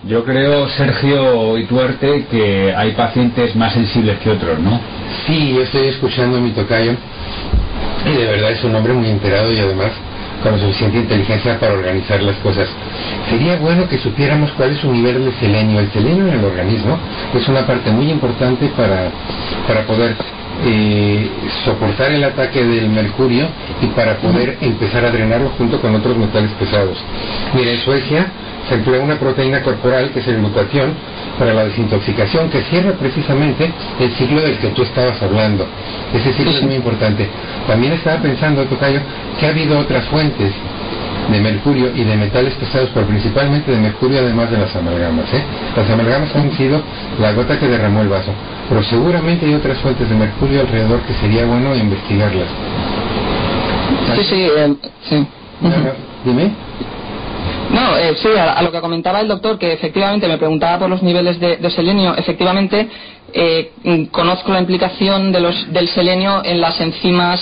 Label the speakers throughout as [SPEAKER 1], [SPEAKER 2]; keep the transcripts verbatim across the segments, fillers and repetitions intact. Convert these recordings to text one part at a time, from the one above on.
[SPEAKER 1] Yo creo, Sergio Ituarte, que hay pacientes más sensibles que otros, ¿no?
[SPEAKER 2] Sí, yo estoy escuchando a mi tocayo y de verdad es un hombre muy enterado y además con suficiente inteligencia para organizar las cosas. Sería bueno que supiéramos cuál es su nivel de selenio. El selenio en el organismo es una parte muy importante para, para poder eh, soportar el ataque del mercurio y para poder empezar a drenarlo junto con otros metales pesados. Mira, en Suecia se emplea una proteína corporal que es el glutatión para la desintoxicación, que cierra precisamente el ciclo del que tú estabas hablando. Ese ciclo es muy importante. También estaba pensando, tocayo, que ha habido otras fuentes de mercurio y de metales pesados, pero principalmente de mercurio, además de las amalgamas, ¿eh? Las amalgamas han sido la gota que derramó el vaso, pero seguramente hay otras fuentes de mercurio alrededor que sería bueno investigarlas.
[SPEAKER 3] Sí, sí, eh, sí.
[SPEAKER 2] No, no, dime.
[SPEAKER 3] No, eh, sí, a, a lo que comentaba el doctor, que efectivamente me preguntaba por los niveles de, de selenio. Efectivamente, eh, conozco la implicación de los, del selenio en las enzimas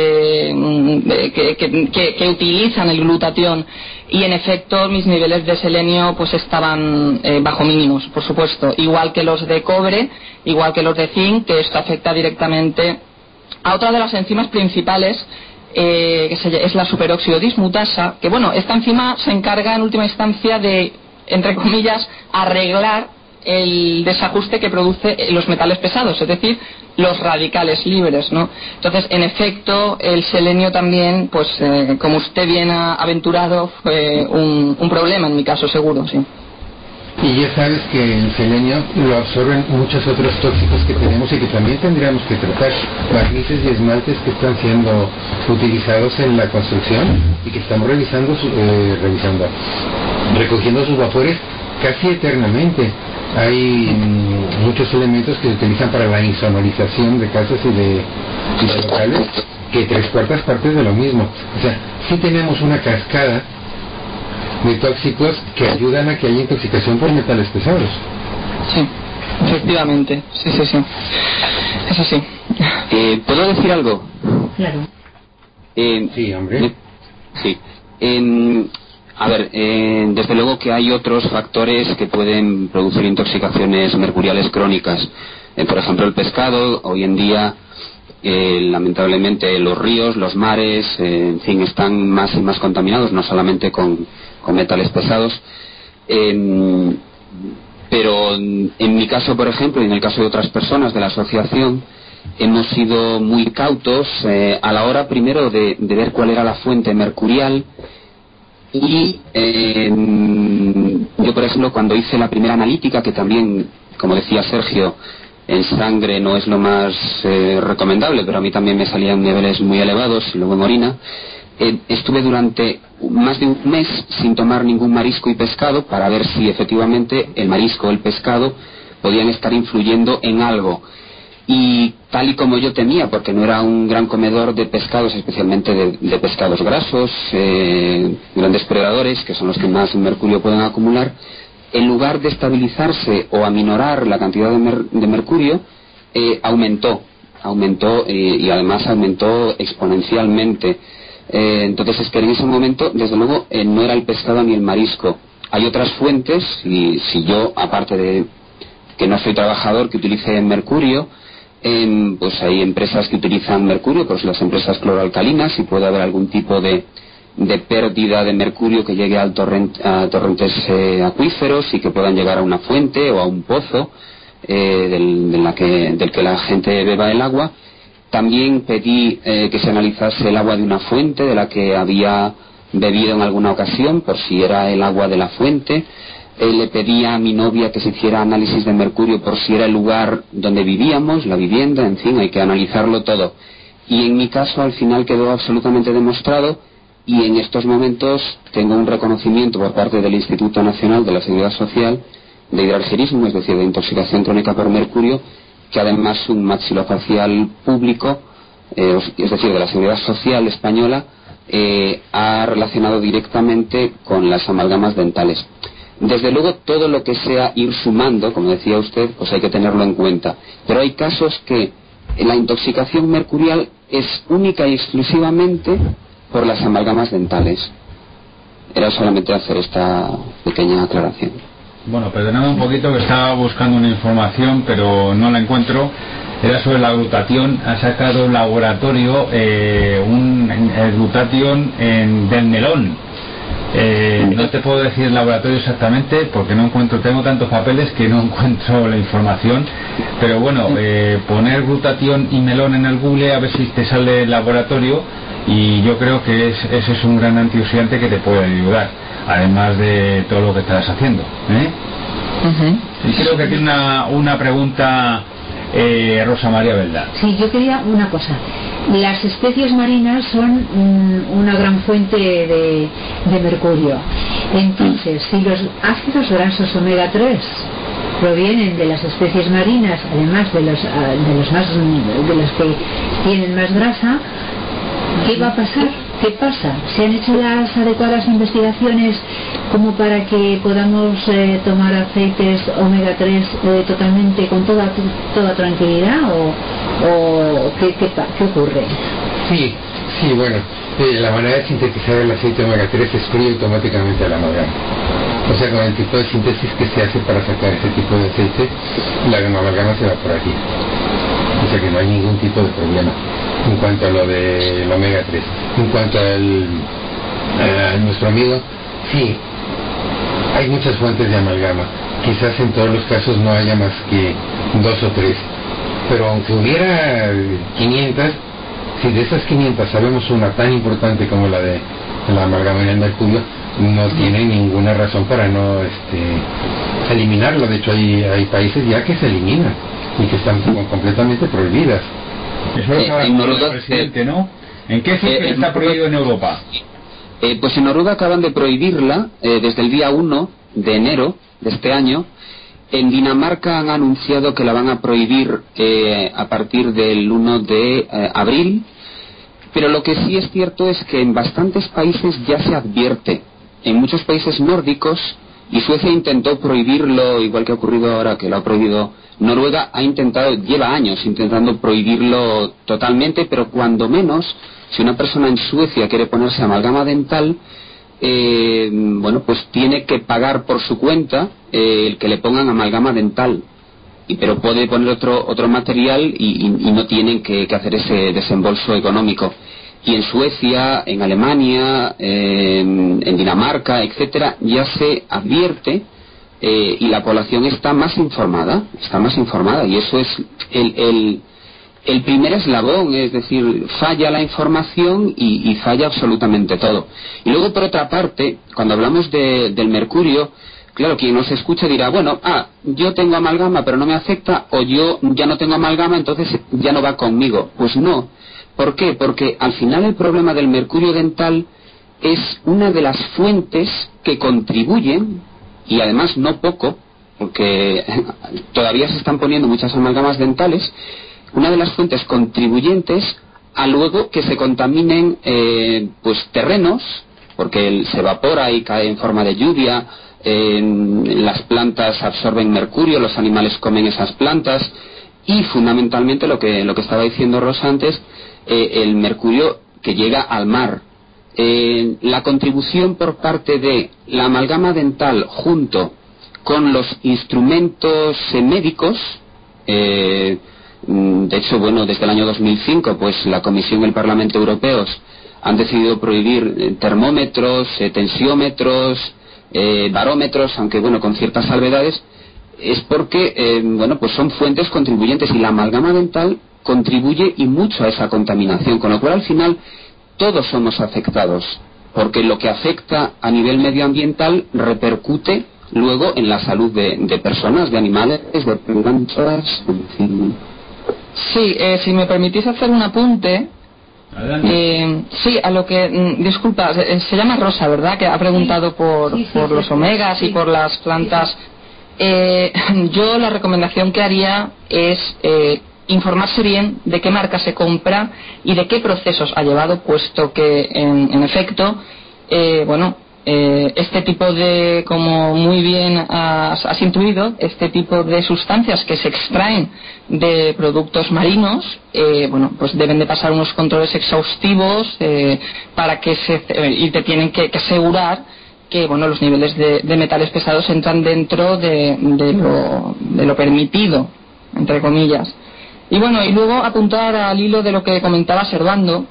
[SPEAKER 3] eh, que, que, que, que utilizan el glutatión, y en efecto mis niveles de selenio pues estaban eh, bajo mínimos, por supuesto, igual que los de cobre, igual que los de zinc, que esto afecta directamente a otra de las enzimas principales, Eh, que se, es la superóxido dismutasa, que bueno, esta enzima se encarga en última instancia de, entre comillas, arreglar el desajuste que produce los metales pesados, es decir, los radicales libres, ¿no? Entonces, en efecto, el selenio también, pues eh, como usted bien ha aventurado, fue un, un problema en mi caso, seguro, sí.
[SPEAKER 2] Y ya sabes que el selenio lo absorben muchos otros tóxicos que tenemos y que también tendríamos que tratar. Barnices y esmaltes que están siendo utilizados en la construcción y que estamos revisando, su, eh, revisando, recogiendo sus vapores casi eternamente. Hay mm, muchos elementos que se utilizan para la insonorización de casas y de, y de locales, que tres cuartas partes de lo mismo. O sea, sí tenemos una cascada de tóxicos que ayudan a que haya intoxicación por metales pesados.
[SPEAKER 3] Sí, efectivamente, sí, sí, sí. Eso sí.
[SPEAKER 4] Eh, ¿Puedo decir algo?
[SPEAKER 5] Claro.
[SPEAKER 2] Eh, sí, hombre.
[SPEAKER 4] Me, sí. Eh, a ver, eh, desde luego que hay otros factores que pueden producir intoxicaciones mercuriales crónicas. Eh, por ejemplo, el pescado. Hoy en día, eh, lamentablemente, los ríos, los mares, eh, en fin, están más y más contaminados, no solamente con con metales pesados, eh, pero en mi caso, por ejemplo, y en el caso de otras personas de la asociación, hemos sido muy cautos eh, a la hora primero de, de ver cuál era la fuente mercurial, y eh, yo, por ejemplo, cuando hice la primera analítica, que también, como decía Sergio, en sangre no es lo más eh, recomendable, pero a mí también me salían niveles muy elevados, y luego en orina, Eh, estuve durante más de un mes sin tomar ningún marisco y pescado para ver si efectivamente el marisco o el pescado podían estar influyendo en algo. Y tal y como yo temía, porque no era un gran comedor de pescados, especialmente de, de pescados grasos, eh, grandes predadores, que son los que más mercurio pueden acumular, en lugar de estabilizarse o aminorar la cantidad de, mer- de mercurio, eh, aumentó, aumentó eh, y además aumentó exponencialmente. Eh, entonces es que en ese momento, desde luego, eh, no era el pescado ni el marisco. Hay otras fuentes, y si yo, aparte de que no soy trabajador, que utilice mercurio, eh, pues hay empresas que utilizan mercurio, pues las empresas cloroalcalinas, y puede haber algún tipo de, de pérdida de mercurio que llegue al torrent, a torrentes eh, acuíferos y que puedan llegar a una fuente o a un pozo eh, del, de la que, del que la gente beba el agua. También pedí eh, que se analizase el agua de una fuente de la que había bebido en alguna ocasión, por si era el agua de la fuente. Eh, le pedí a mi novia que se hiciera análisis de mercurio por si era el lugar donde vivíamos, la vivienda, en fin, hay que analizarlo todo. Y en mi caso al final quedó absolutamente demostrado, y en estos momentos tengo un reconocimiento por parte del Instituto Nacional de la Seguridad Social de hidrargerismo, es decir, de intoxicación crónica por mercurio, que además un maxilofacial público, eh, es decir, de la Seguridad Social española, eh, ha relacionado directamente con las amalgamas dentales. Desde luego, todo lo que sea ir sumando, como decía usted, pues hay que tenerlo en cuenta. Pero hay casos que la intoxicación mercurial es única y exclusivamente por las amalgamas dentales. Era solamente hacer esta pequeña aclaración.
[SPEAKER 1] Bueno, perdonadme un poquito que estaba buscando una información, pero no la encuentro. Era sobre la glutatión. Ha sacado un laboratorio eh, un el glutatión en, del melón. Eh, no te puedo decir el laboratorio exactamente porque no encuentro, tengo tantos papeles que no encuentro la información, pero bueno, eh, poner glutatión y melón en el Google a ver si te sale el laboratorio, y yo creo que es, ese es un gran antioxidante que te puede ayudar, además de todo lo que estás haciendo, ¿eh? Uh-huh. Y creo que tiene una, una pregunta eh, Rosa María Belda.
[SPEAKER 5] Sí, yo quería una cosa. Las especies marinas son mm, una gran fuente de, de mercurio. Entonces, si los ácidos grasos omega tres provienen de las especies marinas, además de los, uh, de los más de los que tienen más grasa, ¿qué va a pasar? ¿Qué pasa? ¿Se han hecho las adecuadas investigaciones como para que podamos eh, tomar aceites omega tres eh, totalmente con toda toda tranquilidad? ¿O, o ¿qué, qué, qué ocurre?
[SPEAKER 2] Sí, sí, bueno, eh, la manera de sintetizar el aceite omega tres excluye automáticamente la amalgama. O sea, con el tipo de síntesis que se hace para sacar ese tipo de aceite, la amalgama se va por aquí. O sea que no hay ningún tipo de problema en cuanto a lo del omega tres. En cuanto al, a nuestro amigo, sí, hay muchas fuentes de amalgama. Quizás en todos los casos no haya más que dos o tres, pero aunque hubiera quinientas, si de esas quinientas sabemos una tan importante como la de la amalgama en el mercurio, no tiene ninguna razón para no este, eliminarlo. De hecho hay, hay países ya que se eliminan y que están completamente prohibidas.
[SPEAKER 1] Eso lo sabe el presidente, ¿no? ¿En qué sitio eh, está prohibido en Europa?
[SPEAKER 4] Eh, pues en Noruega acaban de prohibirla eh, desde el día uno de enero de este año. En Dinamarca han anunciado que la van a prohibir eh, a partir del uno de eh, abril. Pero lo que sí es cierto es que en bastantes países ya se advierte. En muchos países nórdicos, y Suecia intentó prohibirlo, igual que ha ocurrido ahora que lo ha prohibido Noruega, ha intentado, lleva años intentando prohibirlo totalmente, pero cuando menos, si una persona en Suecia quiere ponerse amalgama dental, eh, bueno, pues tiene que pagar por su cuenta eh, el que le pongan amalgama dental. Y, pero puede poner otro otro material y, y, y no tienen que, que hacer ese desembolso económico. Y en Suecia, en Alemania, eh, en Dinamarca, etcétera, ya se advierte eh, y la población está más informada, está más informada, y eso es el, el, el primer eslabón, es decir, falla la información y, y falla absolutamente todo. Y luego, por otra parte, cuando hablamos de, del mercurio, claro, quien nos escucha dirá, bueno, ah, yo tengo amalgama pero no me afecta, o yo ya no tengo amalgama, entonces ya no va conmigo. Pues no. ¿Por qué? Porque al final el problema del mercurio dental es una de las fuentes que contribuyen, y además no poco, porque todavía se están poniendo muchas amalgamas dentales, una de las fuentes contribuyentes a luego que se contaminen eh, pues terrenos, porque el, se evapora y cae en forma de lluvia, eh, las plantas absorben mercurio, los animales comen esas plantas, y fundamentalmente lo que lo que estaba diciendo Rosa antes, eh, el mercurio que llega al mar. Eh, la contribución por parte de la amalgama dental junto con los instrumentos eh, médicos, eh, de hecho, bueno, desde el año dos mil cinco, pues la Comisión y el Parlamento Europeos han decidido prohibir eh, termómetros, eh, tensiómetros, eh, barómetros, aunque bueno, con ciertas salvedades, es porque, eh, bueno, pues son fuentes contribuyentes, y la amalgama dental contribuye y mucho a esa contaminación, con lo cual al final todos somos afectados, porque lo que afecta a nivel medioambiental repercute luego en la salud de, de personas, de animales, de plantas, en fin.
[SPEAKER 3] Sí, eh, si me permitís hacer un apunte. Eh, sí, a lo que, mm, disculpa, se, se llama Rosa, ¿verdad? Que ha preguntado por, sí, sí, por sí, los omegas sí, y por las plantas. Sí, sí. Eh, yo la recomendación que haría es eh, informarse bien de qué marca se compra y de qué procesos ha llevado, puesto que en, en efecto, eh, bueno, eh, este tipo de, como muy bien has, has intuido, este tipo de sustancias que se extraen de productos marinos, eh, bueno, pues deben de pasar unos controles exhaustivos eh, para que se, y te tienen que, que asegurar que bueno, los niveles de, de metales pesados entran dentro de, de, lo, de lo permitido, entre comillas. Y bueno, y luego apuntar al hilo de lo que comentaba Servando,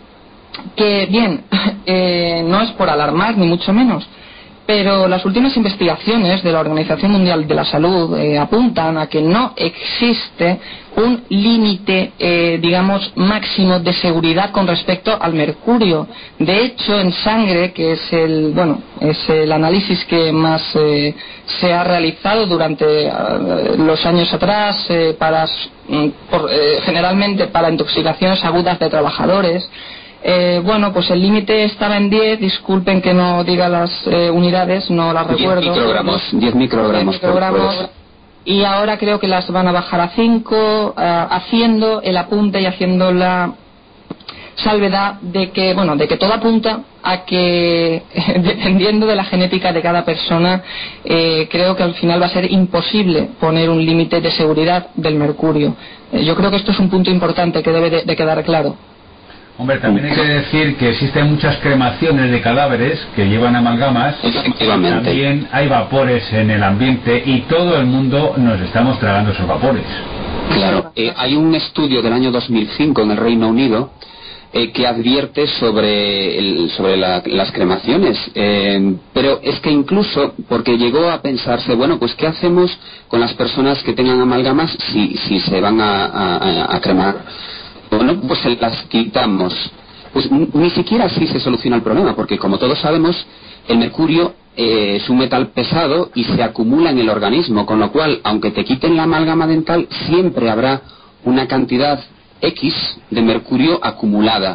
[SPEAKER 3] que bien, eh, no es por alarmar ni mucho menos, pero las últimas investigaciones de la Organización Mundial de la Salud eh, apuntan a que no existe un límite, eh, digamos, máximo de seguridad con respecto al mercurio. De hecho, en sangre, que es el, bueno, es el análisis que más eh, se ha realizado durante eh, los años atrás, eh, para, por, eh, generalmente para intoxicaciones agudas de trabajadores. Eh, bueno, pues el límite estaba en diez, disculpen que no diga las eh, unidades, no las recuerdo.
[SPEAKER 4] diez microgramos, diez microgramos,
[SPEAKER 3] diez microgramos por, y ahora creo que las van a bajar a cinco, uh, haciendo el apunte y haciendo la salvedad de que, bueno, de que todo apunta a que, dependiendo de la genética de cada persona, eh, creo que al final va a ser imposible poner un límite de seguridad del mercurio. Eh, yo creo que esto es un punto importante que debe de, de quedar claro.
[SPEAKER 1] Hombre, también hay que decir que existen muchas cremaciones de cadáveres que llevan amalgamas.
[SPEAKER 4] Efectivamente.
[SPEAKER 1] También hay vapores en el ambiente y todo el mundo nos estamos tragando esos vapores.
[SPEAKER 4] Claro, eh, hay un estudio del año dos mil cinco en el Reino Unido eh, que advierte sobre, el, sobre la, las cremaciones. Eh, pero es que incluso, porque llegó a pensarse, bueno, pues ¿qué hacemos con las personas que tengan amalgamas si, si se van a, a, a cremar? Bueno, pues se las quitamos. Pues ni siquiera así se soluciona el problema, porque como todos sabemos, el mercurio eh, es un metal pesado y se acumula en el organismo, con lo cual, aunque te quiten la amalgama dental, siempre habrá una cantidad X de mercurio acumulada.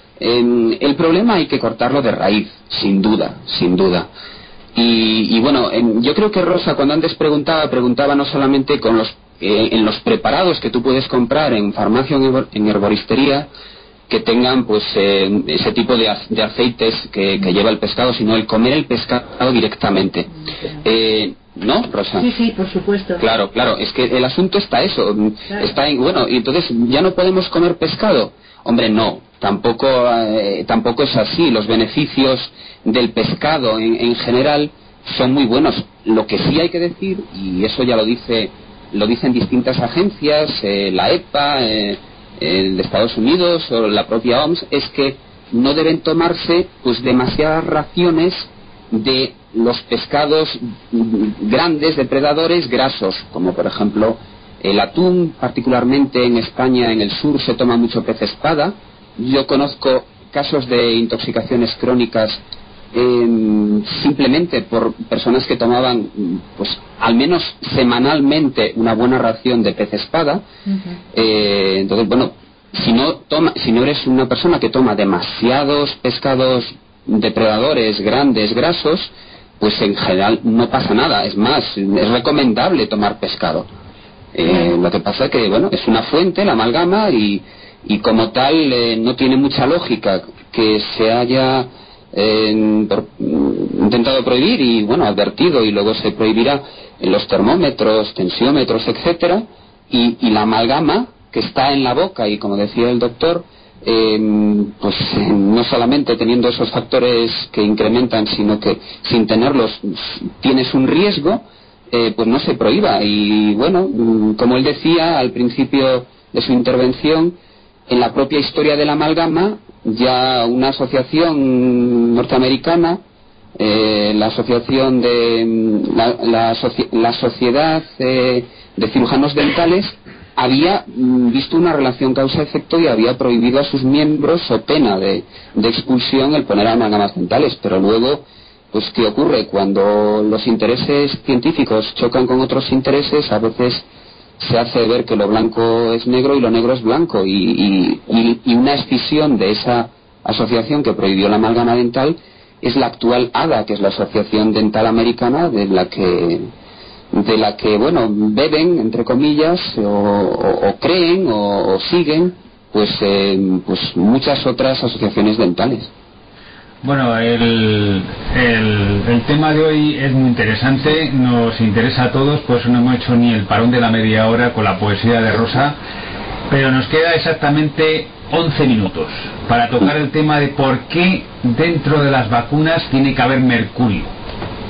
[SPEAKER 4] Eh, el problema hay que cortarlo de raíz, sin duda, sin duda. Y, y bueno, en, yo creo que Rosa, cuando antes preguntaba, preguntaba no solamente con los eh, en los preparados que tú puedes comprar en farmacia o en herboristería, que tengan pues eh, ese tipo de, de aceites que, que lleva el pescado, sino el comer el pescado directamente. Eh, ¿No, Rosa?
[SPEAKER 5] Sí, sí, por supuesto.
[SPEAKER 4] Claro, claro, es que el asunto está eso,
[SPEAKER 5] claro.
[SPEAKER 4] Está en, bueno, y entonces ya no podemos comer pescado. Hombre, no, tampoco eh, tampoco es así. Los beneficios del pescado en, en general son muy buenos. Lo que sí hay que decir, y eso ya lo dice lo dicen distintas agencias, eh, la E P A, eh, el de Estados Unidos o la propia O M S, es que no deben tomarse pues demasiadas raciones de los pescados grandes, depredadores grasos, como por ejemplo el atún. Particularmente en España, en el sur, se toma mucho pez espada. Yo conozco casos de intoxicaciones crónicas eh, simplemente por personas que tomaban pues al menos semanalmente una buena ración de pez espada. Uh-huh. eh, entonces bueno, si no toma, si no eres una persona que toma demasiados pescados depredadores grandes, grasos, pues en general no pasa nada. Es más, es recomendable tomar pescado. Eh, lo que pasa es que bueno, es una fuente, la amalgama, y, y como tal eh, no tiene mucha lógica que se haya eh, por, intentado prohibir y bueno, advertido, y luego se prohibirá en los termómetros, tensiómetros, etcétera, y, y la amalgama que está en la boca, y como decía el doctor, Eh, pues eh, no solamente teniendo esos factores que incrementan, sino que sin tenerlos tienes un riesgo, eh, pues no se prohíba. Y bueno, como él decía al principio de su intervención, en la propia historia de la amalgama, ya una asociación norteamericana, eh, la asociación de la, la, soci, la sociedad eh, de cirujanos dentales, había visto una relación causa-efecto y había prohibido a sus miembros, o pena de, de expulsión, el poner amalgamas dentales. Pero luego, pues ¿qué ocurre? Cuando los intereses científicos chocan con otros intereses, a veces se hace ver que lo blanco es negro y lo negro es blanco, y, y, y, y una escisión de esa asociación que prohibió la amalgama dental es la actual A D A, que es la Asociación Dental Americana, de la que de la que, bueno, beben, entre comillas, o, o, o creen, o, o siguen, pues, eh, pues muchas otras asociaciones dentales.
[SPEAKER 1] Bueno, el, el, el tema de hoy es muy interesante, nos interesa a todos, por eso no hemos hecho ni el parón de la media hora con la poesía de Rosa, pero nos queda exactamente once minutos para tocar el tema de por qué dentro de las vacunas tiene que haber mercurio.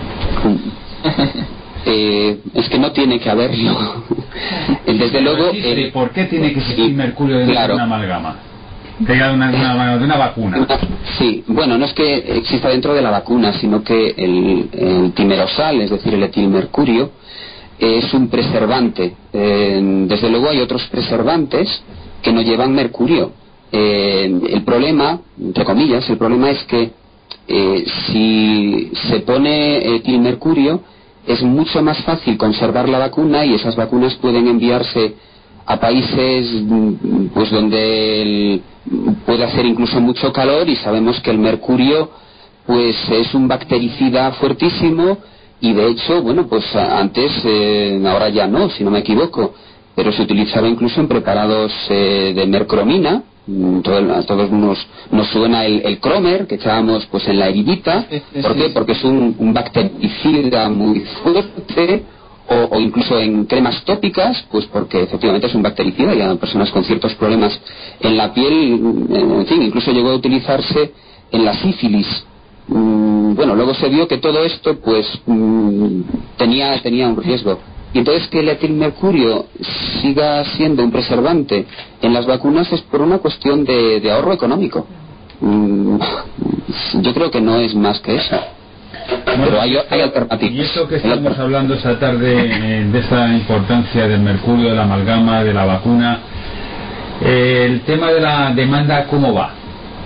[SPEAKER 4] Eh, es que no tiene que haberlo. Desde luego.
[SPEAKER 1] Eh, ¿Por qué tiene que existir sí, mercurio dentro claro. de una amalgama? De una, de, una, de una vacuna.
[SPEAKER 4] Sí, bueno, no es que exista dentro de la vacuna, sino que el, el timerosal, es decir, el etilmercurio, es un preservante. Eh, desde luego hay otros preservantes que no llevan mercurio. Eh, el problema, entre comillas, el problema es que eh, si se pone etilmercurio es mucho más fácil conservar la vacuna y esas vacunas pueden enviarse a países pues donde el, puede hacer incluso mucho calor, y sabemos que el mercurio pues es un bactericida fuertísimo, y de hecho, bueno, pues antes, eh, ahora ya no, si no me equivoco, pero se utilizaba incluso en preparados eh, de mercromina. Todo, a todos nos, nos suena el, el cromer que echábamos pues en la heridita. ¿Por qué? Porque es un, un bactericida muy fuerte. O, o incluso en cremas tópicas, pues porque efectivamente es un bactericida y a personas con ciertos problemas en la piel, en fin, incluso llegó a utilizarse en la sífilis. Mm, bueno, luego se vio que todo esto pues mm, tenía, tenía un riesgo. Y entonces que el etilmercurio siga siendo un preservante en las vacunas es por una cuestión de, de ahorro económico. Mm, yo creo que no es más que eso.
[SPEAKER 1] Bueno,
[SPEAKER 4] pero hay, hay alternativas.
[SPEAKER 1] Y esto que estamos hablando esta tarde, eh, de esta importancia del mercurio, de la amalgama, de la vacuna, eh, el tema de la demanda, ¿cómo va?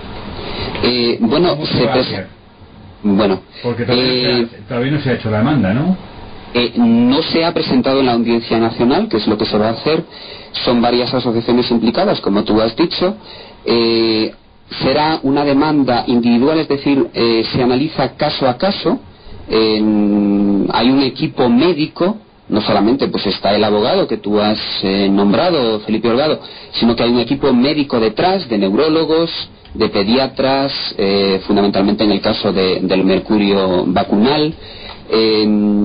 [SPEAKER 4] Eh, bueno,
[SPEAKER 1] ¿Cómo se
[SPEAKER 4] se
[SPEAKER 1] va a hacer?
[SPEAKER 4] Bueno,
[SPEAKER 1] porque todavía,
[SPEAKER 4] eh,
[SPEAKER 1] no se ha, todavía no se ha hecho la demanda, ¿no?
[SPEAKER 4] Eh, no se ha presentado en la Audiencia Nacional, que es lo que se va a hacer. Son varias asociaciones implicadas, como tú has dicho. Eh, será una demanda individual, es decir, eh, se analiza caso a caso. Eh, hay un equipo médico, no solamente pues está el abogado que tú has eh, nombrado, Felipe Holgado, sino que hay un equipo médico detrás, de neurólogos, de pediatras, eh, fundamentalmente en el caso de, del mercurio vacunal. Eh,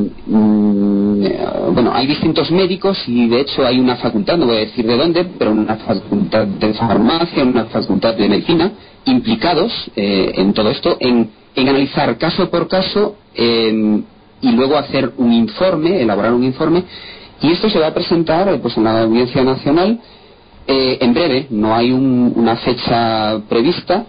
[SPEAKER 4] mm, bueno, hay distintos médicos y de hecho hay una facultad, no voy a decir de dónde, pero una facultad de farmacia, una facultad de medicina, implicados eh, en todo esto, en, en analizar caso por caso eh, y luego hacer un informe, elaborar un informe, y esto se va a presentar eh, pues en la Audiencia Nacional eh, en breve. No hay un, una fecha prevista,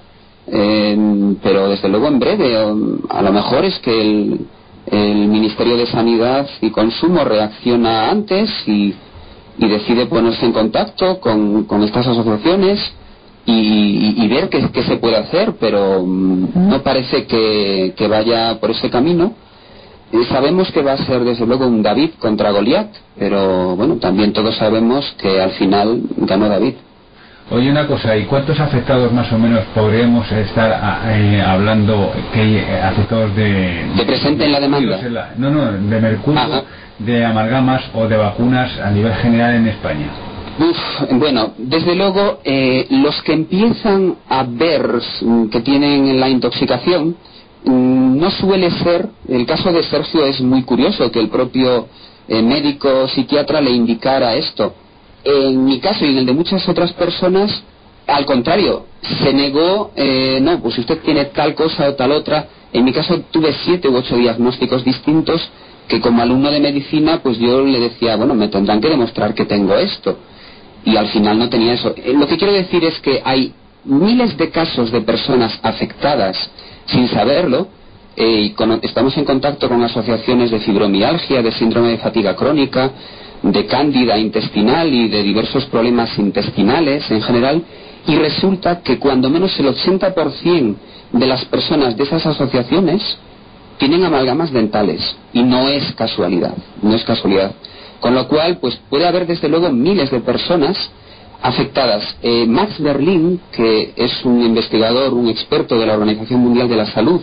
[SPEAKER 4] eh, pero desde luego en breve. A lo mejor es que el el Ministerio de Sanidad y Consumo reacciona antes y, y decide ponerse en contacto con, con estas asociaciones y, y, y ver qué, qué se puede hacer, pero um, no parece que, que vaya por ese camino. Eh, sabemos que va a ser desde luego un David contra Goliat, pero bueno, también todos sabemos que al final ganó David.
[SPEAKER 1] Oye, una cosa, ¿y cuántos afectados más o menos podríamos estar eh, hablando que eh, afectados de...
[SPEAKER 4] ¿Que presenten la demanda?
[SPEAKER 1] La, no, no, de mercurio, ajá, de amalgamas o de vacunas a nivel general en España?
[SPEAKER 4] Uf, bueno, desde luego, eh, los que empiezan a ver que tienen la intoxicación, no suele ser... El caso de Sergio es muy curioso, que el propio eh, médico psiquiatra le indicara esto. En mi caso y en el de muchas otras personas, al contrario, se negó, eh, no, pues usted tiene tal cosa o tal otra. En mi caso tuve siete u ocho diagnósticos distintos que como alumno de medicina, pues yo le decía, bueno, me tendrán que demostrar que tengo esto. Y al final no tenía eso. Eh, lo que quiero decir es que hay miles de casos de personas afectadas sin saberlo. Eh, y con, estamos en contacto con asociaciones de fibromialgia, de síndrome de fatiga crónica, de cándida intestinal y de diversos problemas intestinales en general, y resulta que cuando menos el ochenta por ciento de las personas de esas asociaciones tienen amalgamas dentales, y no es casualidad, no es casualidad. Con lo cual, pues puede haber desde luego miles de personas afectadas. Eh, Max Berlin, que es un investigador, un experto de la Organización Mundial de la Salud,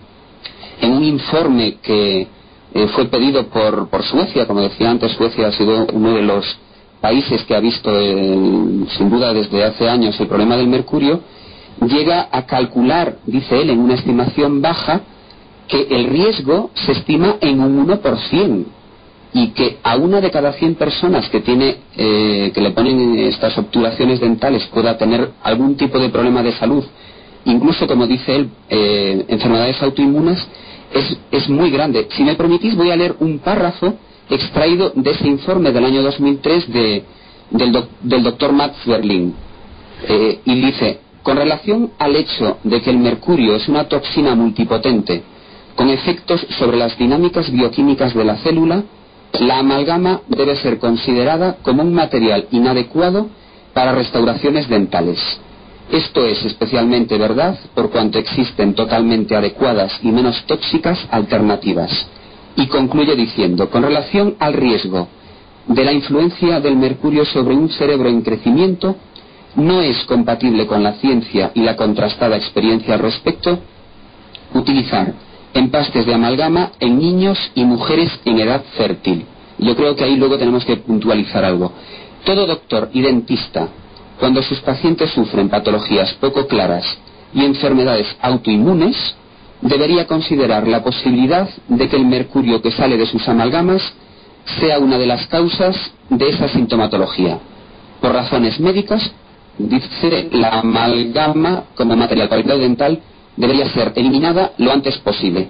[SPEAKER 4] en un informe que Eh, fue pedido por, por Suecia, como decía antes, Suecia ha sido uno de los países que ha visto eh, sin duda desde hace años el problema del mercurio, llega a calcular, dice él, en una estimación baja, que el riesgo se estima en un uno por ciento, y que a una de cada cien personas que tiene eh, que le ponen estas obturaciones dentales pueda tener algún tipo de problema de salud, incluso, como dice él, eh, enfermedades autoinmunes, es, es muy grande. Si me permitís, voy a leer un párrafo extraído de ese informe del año dos mil tres de, del, doc, del doctor Max Berlin. Eh, y dice: con relación al hecho de que el mercurio es una toxina multipotente con efectos sobre las dinámicas bioquímicas de la célula, la amalgama debe ser considerada como un material inadecuado para restauraciones dentales. Esto es especialmente verdad por cuanto existen totalmente adecuadas y menos tóxicas alternativas. Y concluye diciendo: con relación al riesgo de la influencia del mercurio sobre un cerebro en crecimiento, no es compatible con la ciencia y la contrastada experiencia al respecto utilizar empastes de amalgama en niños y mujeres en edad fértil. Yo creo que ahí luego tenemos que puntualizar algo. Todo doctor y dentista, cuando sus pacientes sufren patologías poco claras y enfermedades autoinmunes, debería considerar la posibilidad de que el mercurio que sale de sus amalgamas sea una de las causas de esa sintomatología. Por razones médicas, dice, la amalgama como material para el cuidado dental debería ser eliminada lo antes posible.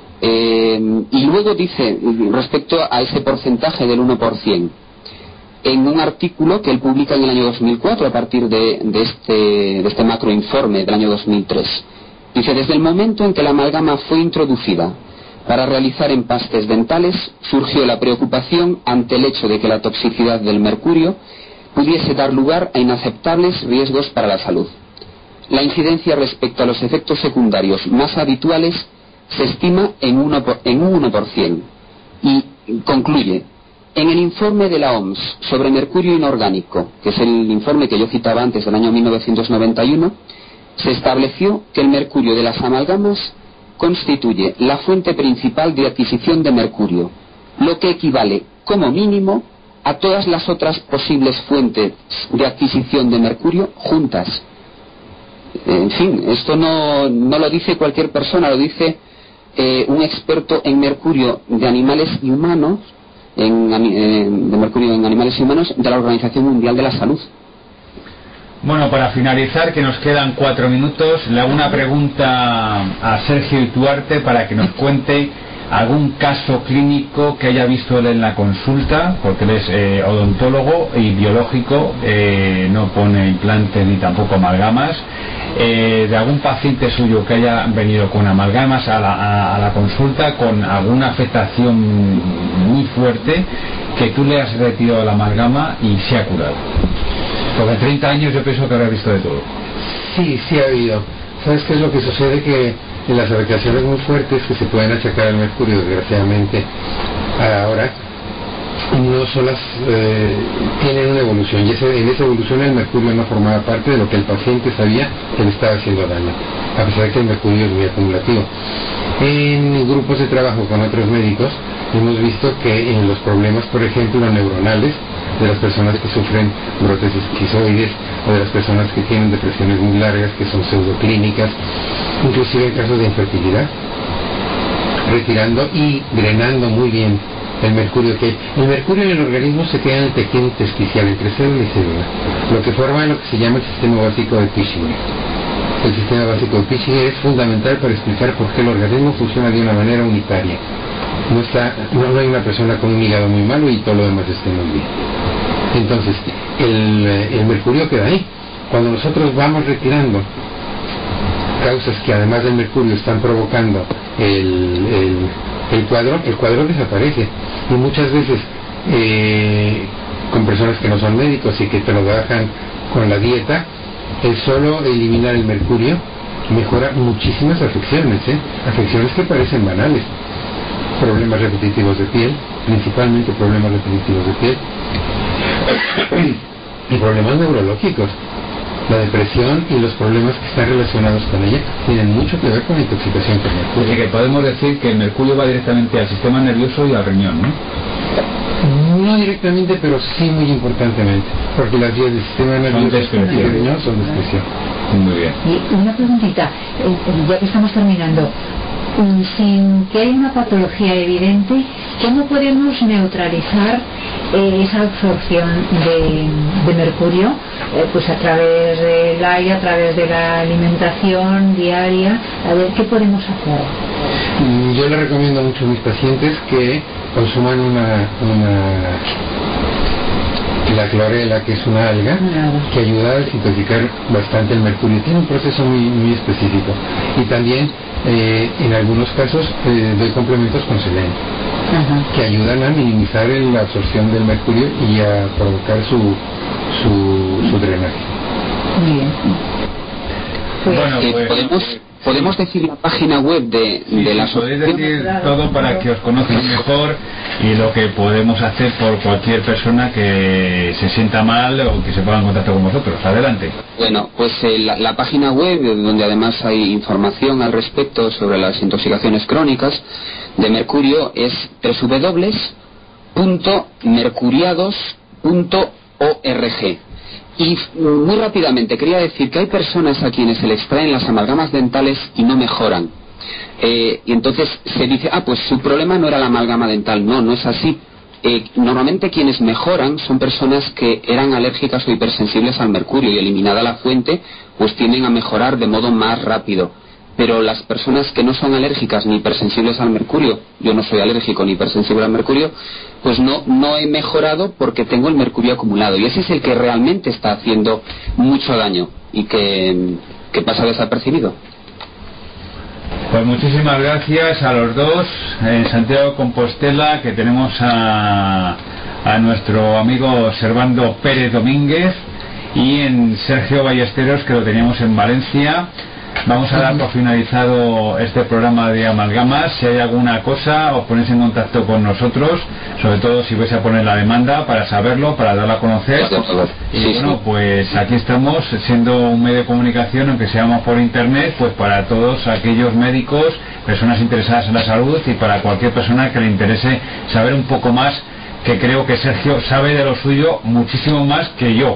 [SPEAKER 4] Eh, y luego dice, respecto a ese porcentaje del uno por ciento, en un artículo que él publica en el año dos mil cuatro a partir de, de, este, de este macroinforme del año dos mil tres, dice: desde el momento en que la amalgama fue introducida para realizar empastes dentales, surgió la preocupación ante el hecho de que la toxicidad del mercurio pudiese dar lugar a inaceptables riesgos para la salud. La incidencia respecto a los efectos secundarios más habituales se estima en, uno por, en un uno por ciento. Y concluye: en el informe de la O M S sobre mercurio inorgánico, que es el informe que yo citaba antes del año mil novecientos noventa y uno, se estableció que el mercurio de las amalgamas constituye la fuente principal de adquisición de mercurio, lo que equivale como mínimo a todas las otras posibles fuentes de adquisición de mercurio juntas. En fin, esto no, no lo dice cualquier persona, lo dice eh, un experto en mercurio de animales y humanos, en, en, de mercurio en animales y humanos de la Organización Mundial de la Salud.
[SPEAKER 1] Bueno, para finalizar, que nos quedan cuatro minutos, le hago una pregunta a Sergio Ituarte para que nos cuente algún caso clínico que haya visto él en la consulta, porque él es eh, odontólogo y biológico, eh, no pone implantes ni tampoco amalgamas, eh, de algún paciente suyo que haya venido con amalgamas a la, a, a la consulta con alguna afectación muy fuerte, que tú le has retirado la amalgama y se ha curado. Porque en treinta años yo pienso que habrá visto de todo.
[SPEAKER 2] Sí, sí ha habido. ¿Sabes qué es lo que sucede? Que en las afectaciones muy fuertes que se pueden achacar al mercurio, desgraciadamente, ahora, no son las, eh, tienen una evolución, y ese, en esa evolución el mercurio no formaba parte de lo que el paciente sabía que le estaba haciendo daño, a pesar de que el mercurio es muy acumulativo. En grupos de trabajo con otros médicos hemos visto que en los problemas, por ejemplo, neuronales, de las personas que sufren brotes esquizoides o de las personas que tienen depresiones muy largas, que son pseudoclínicas, inclusive en casos de infertilidad, retirando y drenando muy bien el mercurio que hay. El mercurio en el organismo se queda en el tejido intersticial entre célula y célula, lo que forma lo que se llama el sistema básico de Pischinger. El sistema básico de Pischinger es fundamental para explicar por qué el organismo funciona de una manera unitaria. No, está, no, no hay una persona con un hígado muy malo y todo lo demás esté muy bien. Entonces, el, el mercurio queda ahí. Cuando nosotros vamos retirando causas que además del mercurio están provocando el, el, el cuadro, el cuadro desaparece. Y muchas veces, eh, con personas que no son médicos y que trabajan con la dieta, el solo eliminar el mercurio mejora muchísimas afecciones, ¿eh? Afecciones que parecen banales. Problemas repetitivos de piel, principalmente problemas repetitivos de piel, y problemas neurológicos. La depresión y los problemas que están relacionados con ella tienen mucho que ver con la intoxicación por mercurio.
[SPEAKER 1] Así que podemos decir que el mercurio va directamente al sistema nervioso y al riñón, ¿no?
[SPEAKER 2] No directamente, pero sí muy importantemente, porque las vías del sistema nervioso y el riñón son de excreción.
[SPEAKER 1] Muy bien.
[SPEAKER 5] Y una preguntita, ya que estamos terminando, sin que haya una patología evidente, ¿cómo podemos neutralizar eh, esa absorción de, de mercurio, eh, pues a través del aire, a través de la alimentación diaria. A ver, ¿qué podemos hacer?
[SPEAKER 2] Yo le recomiendo mucho a mis pacientes que consuman una, una la clorela, que es una alga que ayuda a desintoxicar bastante el mercurio. Tiene un proceso muy, muy específico. Y también eh, en algunos casos eh, doy complementos con selenio, Ajá. que ayudan a minimizar la absorción del mercurio y a provocar su su, su drenaje.
[SPEAKER 5] Muy bien.
[SPEAKER 4] Pues, bueno, pues, podemos podemos decir la página web de,
[SPEAKER 1] sí,
[SPEAKER 4] de la
[SPEAKER 1] sí, podéis decir todo para que os conozcan mejor y lo que podemos hacer por cualquier persona que se sienta mal o que se ponga en contacto con vosotros. Adelante.
[SPEAKER 4] Bueno, pues eh, la, la página web, donde además hay información al respecto sobre las intoxicaciones crónicas de mercurio, es doble u doble u doble u punto mercuriados punto org. Y muy rápidamente quería decir que hay personas a quienes se les extraen las amalgamas dentales y no mejoran. Eh, y entonces se dice, ah, pues su problema no era la amalgama dental. No, no es así. Eh, normalmente quienes mejoran son personas que eran alérgicas o hipersensibles al mercurio, y eliminada la fuente, pues tienden a mejorar de modo más rápido. Pero las personas que no son alérgicas ni hipersensibles al mercurio, yo no soy alérgico ni hipersensible al mercurio, pues no, no he mejorado porque tengo el mercurio acumulado, y ese es el que realmente está haciendo mucho daño y que, que pasa desapercibido.
[SPEAKER 1] Pues muchísimas gracias a los dos. En Santiago de Compostela, que tenemos a, a nuestro amigo Servando Pérez Domínguez, y en Sergio Ballesteros, que lo teníamos en Valencia. Vamos a dar por finalizado este programa de amalgamas. Si hay alguna cosa, os ponéis en contacto con nosotros, sobre todo si vais a poner la demanda, para saberlo, para darla a conocer. Y bueno, pues aquí estamos, siendo un medio de comunicación, aunque seamos por internet, pues para todos aquellos médicos, personas interesadas en la salud, y para cualquier persona que le interese saber un poco más, que creo que Sergio sabe de lo suyo muchísimo más que yo.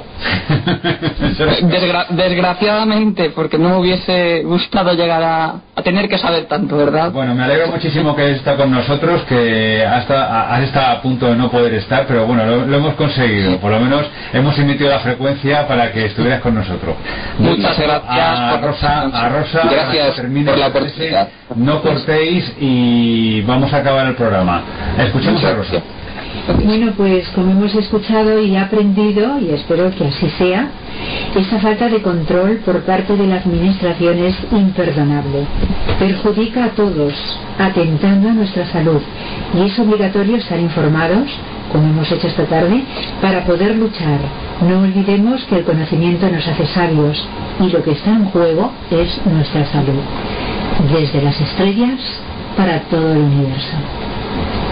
[SPEAKER 3] Desgra- desgraciadamente, porque no me hubiese gustado llegar a, a tener que saber tanto, ¿verdad?
[SPEAKER 1] Bueno, me alegro muchísimo que hayas estado con nosotros, que hasta has estado a punto de no poder estar, pero bueno, lo, lo hemos conseguido. Por lo menos hemos emitido la frecuencia para que estuvieras con nosotros.
[SPEAKER 3] Muchas gracias.
[SPEAKER 1] A Rosa, a Rosa,
[SPEAKER 4] gracias por la oportunidad.
[SPEAKER 1] No cortéis y vamos a acabar el programa. Escuchemos a Rosa.
[SPEAKER 5] Bueno, pues como hemos escuchado y aprendido, y espero que así sea, esta falta de control por parte de la administración es imperdonable. Perjudica a todos, atentando a nuestra salud, y es obligatorio estar informados, como hemos hecho esta tarde, para poder luchar. No olvidemos que el conocimiento nos hace sabios, y lo que está en juego es nuestra salud. Desde las estrellas para todo el universo.